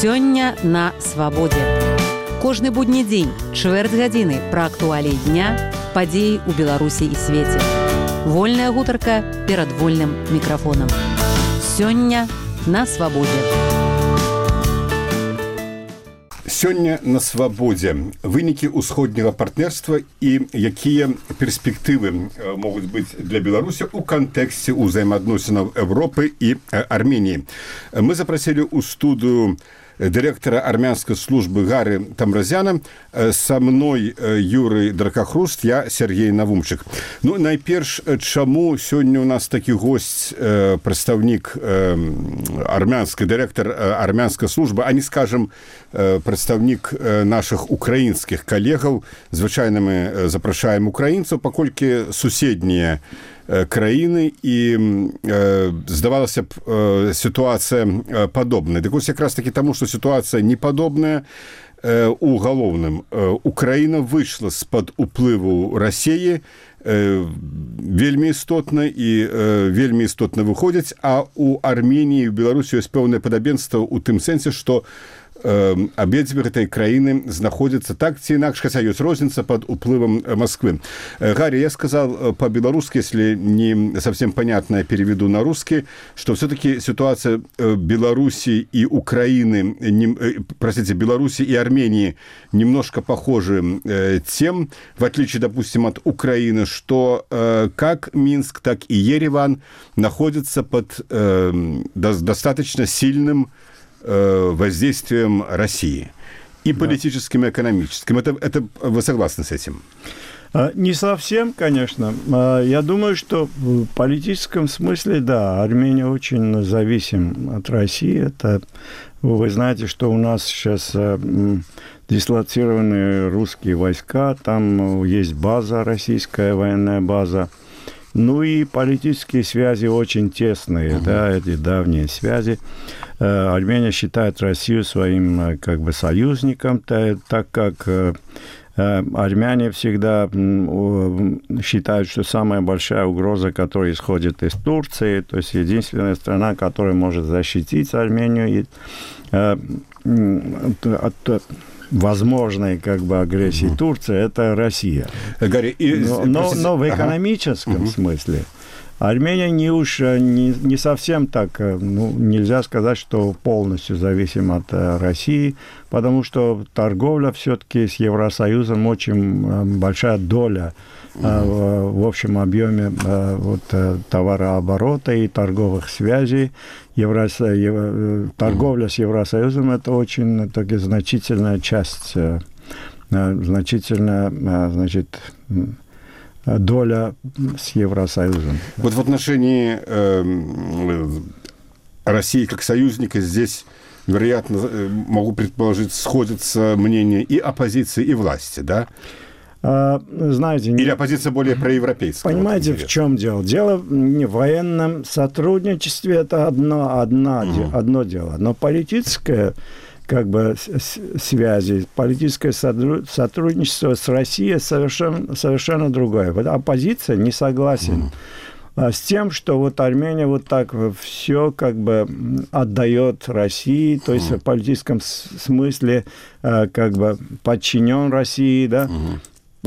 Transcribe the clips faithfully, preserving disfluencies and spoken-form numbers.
Сёння на свабодзе. Кожны будні дзень, чвэрць гадзіны пра актуаліі дня, падзеі ў Беларусі і свеце. Вольная гутарка перад вольным мікрафонам. Сёння на свабодзе. Сёння на свабодзе. Вынікі ўсходняга партнерства і якія перспектывы могуць быць для Беларусі ў кантэксце ўзаемаадносінаў Европы і Арменіі. Мы запрасілі ў студыю директора армянской службы Гары Тамразяна, со мной Юрий Дракохруст, я Сергей Навумчик. Ну, найперш, чаму сёння у нас такі гость, прадстаўнік армянской, директор армянской службы, а не, скажем, прадстаўнік наших украинских коллегаў. Звычайна мы запрашаем украінцаў, паколькі суседнія краіны і э, здавалася б э, сітуацыя э, падобная. Дык вось якраз такі таму, што сітуацыя не падобная, э, у галоўным э, Украіна выйшла з-пад уплыву Расіі, э, вельмі істотна і э, вельмі істотна выходзяць, а у Арменіі і Беларусі ёсць пэўнае падабенства ў тым сэнсе, што абедзве гэтай краіны знаходзяцца так ці інакш, хаця ёсць розніца пад уплывам Москвы. Гарри, я сказал по-белорусски, если не совсем понятно, я переведу на русский, что все-таки ситуация Беларуси и Украины, не, простите, Беларуси и Армении немножко похожи тем, в отличие, допустим, от Украины, что как Минск, так и Ереван находятся под достаточно сильным воздействием России и политическим, и экономическим. Это, это, вы согласны с этим? Не совсем, конечно. Я думаю, что в политическом смысле, да, Армения очень зависима от России. Это, вы знаете, что у нас сейчас дислоцированы русские войска, там есть база, российская военная база. Ну и политические связи очень тесные, uh-huh. да, эти давние связи. Армения считает Россию своим как бы союзником, так как армяне всегда считают, что самая большая угроза, которая исходит из Турции, то есть единственная страна, которая может защитить Армению от возможной как бы агрессии uh-huh. Турции, это Россия. Гарри, и... но, но, но в экономическом ага. смысле Армения не уж не, не совсем так, ну, нельзя сказать, что полностью зависим от России, потому что торговля все-таки с Евросоюзом очень большая доля uh-huh. в, в общем объеме вот, товарооборота и торговых связей. Евросо... Евро... Торговля uh-huh. с Евросоюзом – это очень таки, значительная часть, значительная, значит, доля с Евросоюзом. Вот в отношении э, России как союзника здесь, вероятно, могу предположить, сходятся мнения и оппозиции, и власти, да? Знаете, или оппозиция более проевропейская? Понимаете, в чем дело? Дело в военном сотрудничестве – это одно, одно, uh-huh. одно дело, но политическое как бы связи, политическое сотрудничество с Россией совершенно, совершенно другое. Вот оппозиция не согласен uh-huh. с тем, что вот Армения вот так все как бы отдает России, то есть uh-huh. в политическом смысле как бы подчинен России, да. Uh-huh.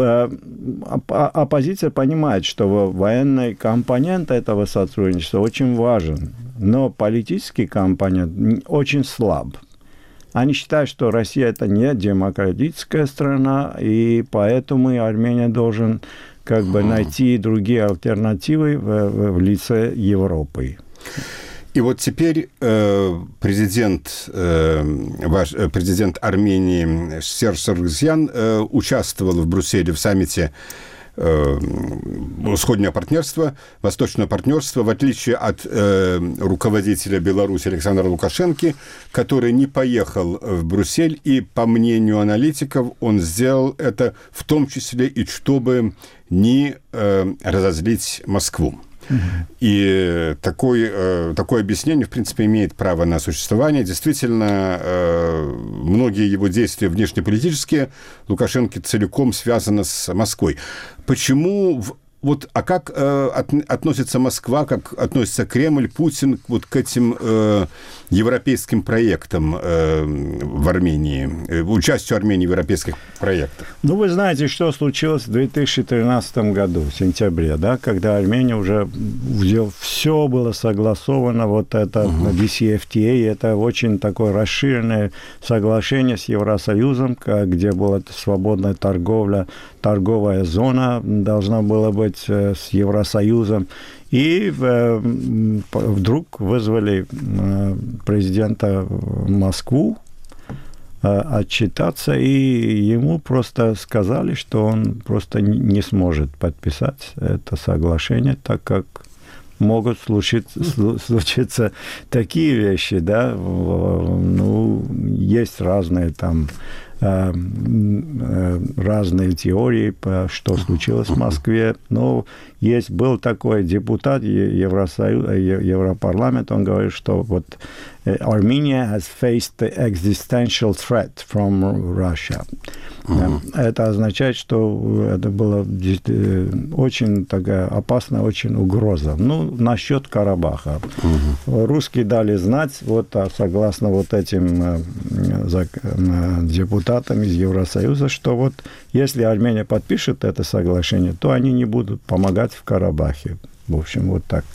Оппозиция понимает, что военный компонент этого сотрудничества очень важен, но политический компонент очень слаб. Они считают, что Россия – это не демократическая страна, и поэтому и Армения должен как бы найти другие альтернативы в, в лице Европы. И вот теперь э, президент, э, ваш, э, президент Армении Серж Саргсян э, участвовал в Брюсселе в саммите э, Усходнего партнерства, Восточного партнерства, в отличие от э, руководителя Беларуси Александра Лукашенко, который не поехал в Брюссель, и, по мнению аналитиков, он сделал это в том числе и чтобы не э, разозлить Москву. И такое, такое объяснение, в принципе, имеет право на существование. Действительно, многие его действия внешнеполитические Лукашенко целиком связаны с Москвой. Почему в Вот, а как э, от, относится Москва, как относится Кремль, Путин вот к этим э, европейским проектам э, в Армении, э, участию Армении в европейских проектах? Ну, вы знаете, что случилось в две тысячи тринадцатом году, в сентябре, да, когда Армения уже все было согласовано, вот это uh-huh. ди си эф ти эй, это очень такое расширенное соглашение с Евросоюзом, где была свободная торговля, торговая зона должна была быть с Евросоюзом. И э, вдруг вызвали э, президента в Москву э, отчитаться, и ему просто сказали, что он просто не сможет подписать это соглашение, так как могут случиться, случиться такие вещи, да, ну, есть разные там разные теории, что случилось в Москве. Но есть, был такой депутат Евросоюза, Европарламента, он говорит, что вот Armenia has faced the existential threat from Russia. Uh-huh. Это означает, что это была очень такая опасная очень угроза. Ну, насчет Карабаха. Uh-huh. Русские дали знать, вот согласно вот этим депутатам из Евросоюза, что вот если Армения подпишет это соглашение, то они не будут помогать в Карабахе. В общем, вот так.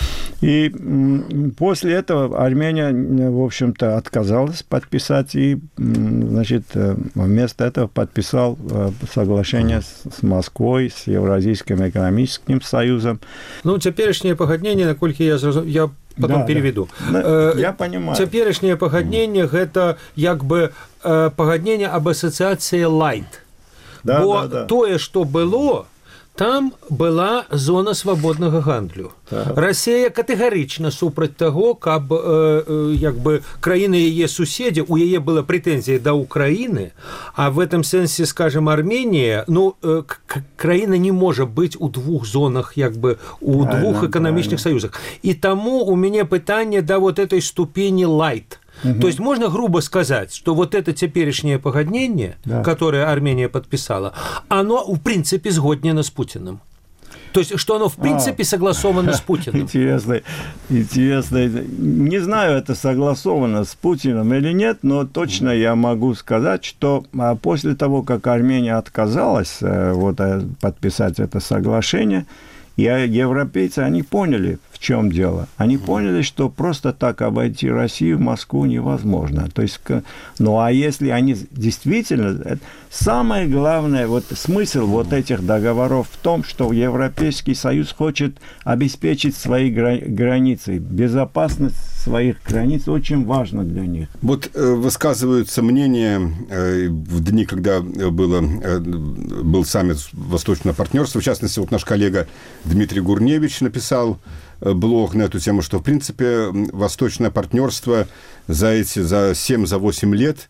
И после этого Армения, в общем-то, отказалась подписать, и, значит, вместо этого подписал соглашение с Москвой, с Евразийским экономическим союзом. Ну, теперешнее погоднение, наколькі я зразумеў, я потом да, переведу. Да. Я понимаю. Теперешнее погоднение mm. это як бы погоднение об ассоциации лайт. Да, Бо да, да. тое, что было, там была зона свабоднага гандлю. Так. Расія катэгарычна супраць таго, каб э, э, як бы краіны яе суседзі, у яе была прэтэнзія да Украіны, а в этом сэнсе, скажем, Арменія, ну, э, краіна не можа быць у двух зонах, як бы у правильно, двух эканамічных саюзах. І таму у мяне пытанне да вот этой ступені лайт. Угу. То есть можно грубо сказать, что вот это теперешнее погоднение, да. которое Армения подписала, оно в принципе сгоднено с Путиным. То есть, что оно в принципе а, согласовано с Путиным. Интересно, интересно. Не знаю, это согласовано с Путиным или нет, но точно я могу сказать, что после того, как Армения отказалась вот, подписать это соглашение, и европейцы, они поняли, в чем дело. Они поняли, что просто так обойти Россию, Москву невозможно. То есть, ну, а если они действительно... Самое главное, вот смысл вот этих договоров в том, что Европейский Союз хочет обеспечить свои границы. Безопасность своих границ очень важна для них. Вот э, высказываются мнения э, в дни, когда было, э, был саммит Восточного партнерства. В частности, вот наш коллега Дмитрий Гурневич написал э, блог на эту тему, что, в принципе, Восточное партнерство за эти, за семь-восемь лет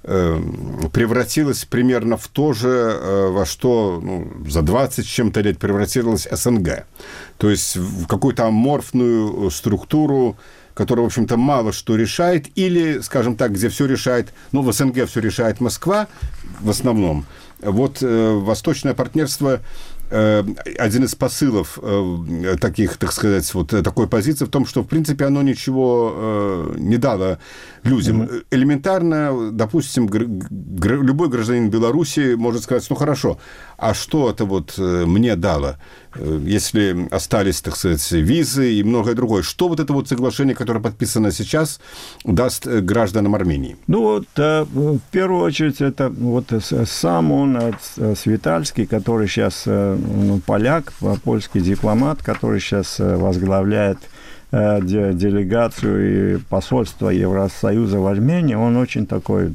превратилась примерно в то же, во что ну, за двадцать с чем-то лет превратилась СНГ. То есть в какую-то аморфную структуру, которая, в общем-то, мало что решает, или, скажем так, где все решает, ну, в СНГ все решает Москва в основном. Вот э, Восточное партнерство, э, один из посылов э, таких, так сказать, вот такой позиции в том, что, в принципе, оно ничего э, не дало людям. Mm-hmm. Элементарно, допустим, гр- гр- любой гражданин Беларуси может сказать, ну, хорошо, а что это вот э, мне дало, э, если остались, так сказать, визы и многое другое? Что вот это вот соглашение, которое подписано сейчас, даст гражданам Армении? Ну, вот, э, в первую очередь, это вот сам он, Свитальский, который сейчас ну, поляк, польский дипломат, который сейчас возглавляет делегацию и посольство Евросоюза в Армении, он очень такой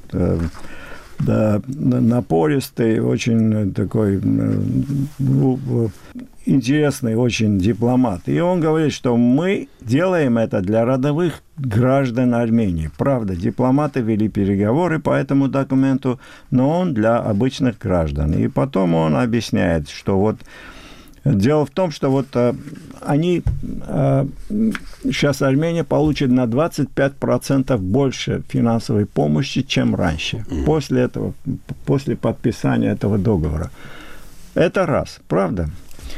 да, напористый, очень такой ну, интересный очень дипломат. И он говорит, что мы делаем это для родовых граждан Армении. Правда, дипломаты вели переговоры по этому документу, но он для обычных граждан. И потом он объясняет, что вот дело в том, что вот а, они а, сейчас Армения получит на двадцать пять процентов больше финансовой помощи, чем раньше, mm-hmm. после этого, после подписания этого договора. Это раз, правда?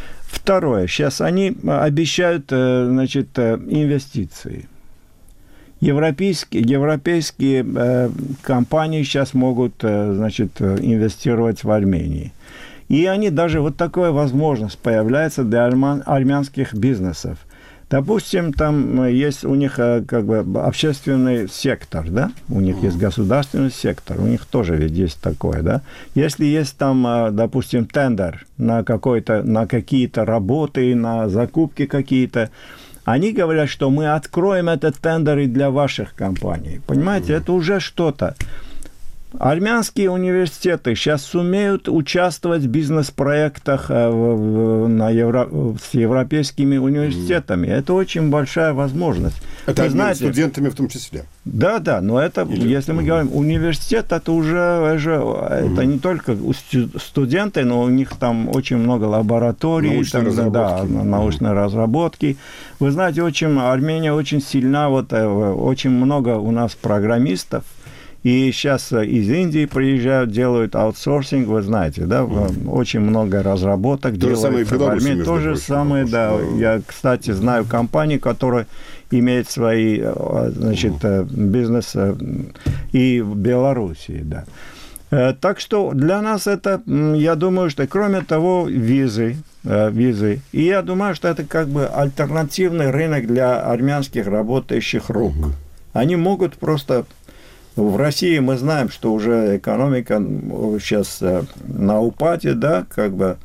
Второе. Сейчас они обещают, значит, инвестиции. Европейские, европейские э, компании сейчас могут, э, значит, инвестировать в Армении. И они даже, вот такая возможность появляется для армян, армянских бизнесов. Допустим, там есть у них э, как бы общественный сектор, да? У них есть государственный сектор, у них тоже ведь есть такое, да? Если есть там, э, допустим, тендер на, какой-то, на какие-то работы, на закупки какие-то, они говорят, что мы откроем этот тендер и для ваших компаний. Понимаете, это уже что-то. Армянские университеты сейчас сумеют участвовать в бизнес-проектах на евро... с европейскими университетами. Это очень большая возможность. Это Вы знаете, студентами в том числе. Да, да, но это, Или... если мы говорим, университет, это уже, уже это не только студенты, но у них там очень много лабораторий, научные, там, разработки. Да, научные разработки. Вы знаете, очень, Армения очень сильна, вот, очень много у нас программистов. И сейчас из Индии приезжают, делают аутсорсинг, вы знаете, да, mm. очень много разработок. То же самое в Беларуси. То же самое, да. Я, кстати, знаю компании, которые имеют свои, значит, mm. бизнес и в Беларуси, да. Так что для нас это, я думаю, что кроме того, визы, визы. И я думаю, что это как бы альтернативный рынок для армянских работающих рук. Mm. Они могут просто... В России мы знаем, что уже экономика сейчас на упаде, да, как бы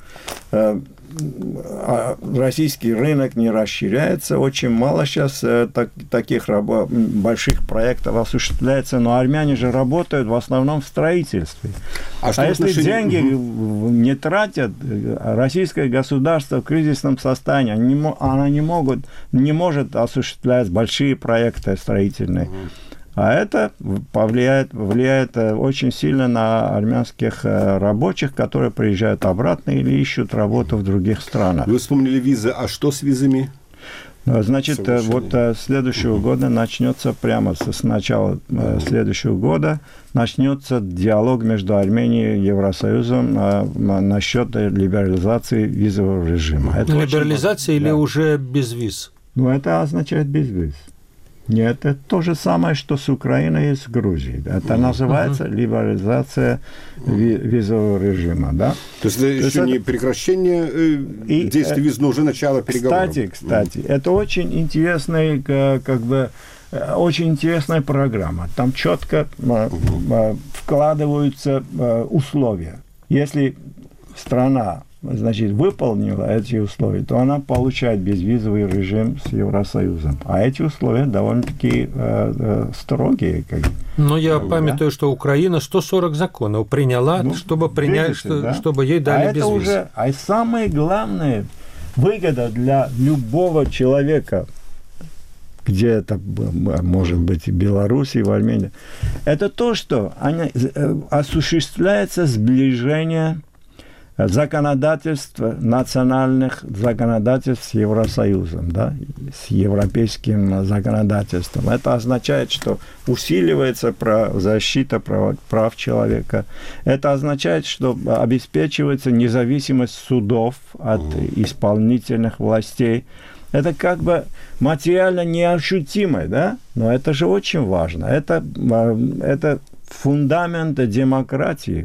российский рынок не расширяется, очень мало сейчас так, таких рабо- больших проектов осуществляется, но армяне же работают в основном в строительстве. А, а если отношении... деньги угу. не тратят, российское государство в кризисном состоянии, они не, она не, могут, не может осуществлять большие проекты строительные. Угу. А это повлияет, влияет очень сильно на армянских рабочих, которые приезжают обратно или ищут работу в других странах. Вы вспомнили визы, а что с визами? Значит, вот с следующего угу. года начнется, прямо с начала угу. следующего года, начнется диалог между Арменией и Евросоюзом насчет либерализации визового режима. Это либерализация очень... или да. уже без виз? Ну, это означает без виз. Нет, это то же самое, что с Украиной и с Грузией. Это называется uh-huh. либерализация ви- визового режима. Да? То есть это то еще это... не прекращение э, и, действия виз, но уже начало переговоров. Кстати, кстати, uh-huh. это очень интересная, как бы, очень интересная программа. Там четко uh-huh. вкладываются условия. Если страна, значит, выполнила эти условия, то она получает безвизовый режим с Евросоюзом. А эти условия довольно-таки э, э, строгие. Как, Но я как, памятаю, да? что Украина сто сорок законов приняла, ну, чтобы принять, видите, что, да? чтобы ей дали а безвиз. Это уже, а самое главное, выгода для любого человека, где это может быть и в Беларуси, и в Армении, это то, что они, осуществляется сближение законодательства, национальных законодательств с Евросоюзом, да, с европейским законодательством. Это означает, что усиливается прав, защита прав, прав человека. Это означает, что обеспечивается независимость судов от исполнительных властей. Это как бы материально неощутимо, да, но это же очень важно. Это, это фундамент демократии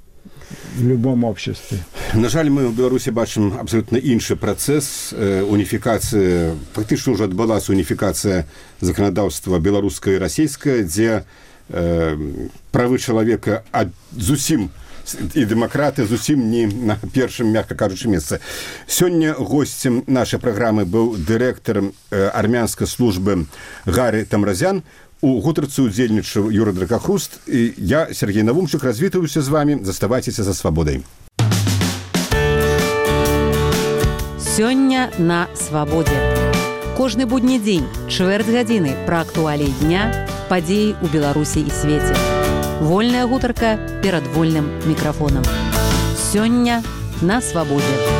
в любом обществе. На жаль, мы в Беларусі бачимо абсолютно інший процес уніфікації. Фактично вже відбулася уніфікація законодавства беларускае і расійскае, дзе э, правы чалавека ад зусім і дэмакраты зусім не на першым, мякка кажучы, месцы. Сёння госцем нашай праграмы быў дырэктар э, армянскай службы Гарри Тамразян. У гутарцы удзельнічаў Юра Дракахруст, і я, Сергей Навумчук, развітаюся з вами. Заставайцеся за свабодай. Сёння на свабодзе. Кожны будні дзень, чвэрць гадзіны пра актуаліі дня, падзеі ў Беларусі і свеце. Вольная гутарка перад вольным мікрафонам. Сёння на свабодзе.